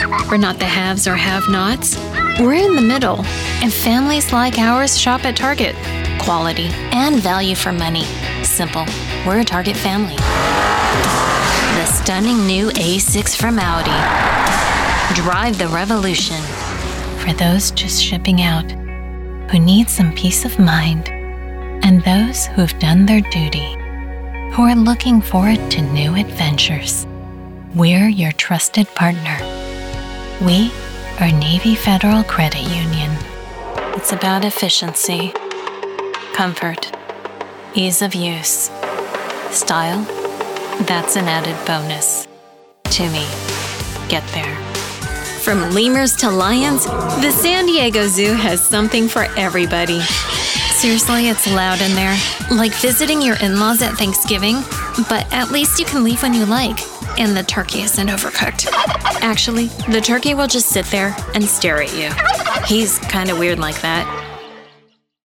We're not the haves or have-nots. We're in the middle, and families like ours shop at Target. Quality and value for money. Simple. We're a Target family. The stunning new A6 from Audi. Drive the revolution. For those just shipping out, who need some peace of mind, and those who've done their duty, who are looking forward to new adventures. We're your trusted partner. We are Navy Federal Credit Union. It's about efficiency, comfort, ease of use, style. That's an added bonus. To me, get there. From lemurs to lions, the San Diego Zoo has something for everybody. Seriously, it's loud in there. Like visiting your in-laws at Thanksgiving, but at least you can leave when you like. And the turkey isn't overcooked. Actually, the turkey will just sit there and stare at you. He's kind of weird like that.